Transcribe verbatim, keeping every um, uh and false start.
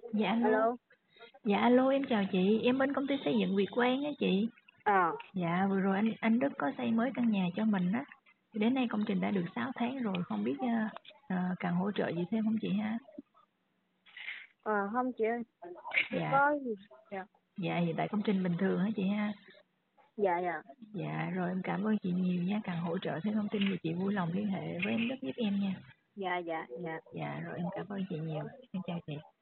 Dạ alo. Alo. Dạ alo, em chào chị, em bên công ty xây dựng Việt Quang á chị. Ờ. Dạ vừa rồi anh anh Đức có xây mới căn nhà cho mình á. Đến nay công trình đã được sáu tháng rồi, không biết uh, uh, cần hỗ trợ gì thêm không chị ha? Ờ không chị ơi. Dạ. Có gì? Dạ. Dạ hiện tại công trình bình thường hả chị ha? Dạ dạ. Dạ rồi em cảm ơn chị nhiều nha, cần hỗ trợ thêm thông tin thì chị vui lòng liên hệ với em Đức giúp em nha. Dạ dạ dạ. Dạ rồi em cảm ơn chị nhiều. Em chào chị.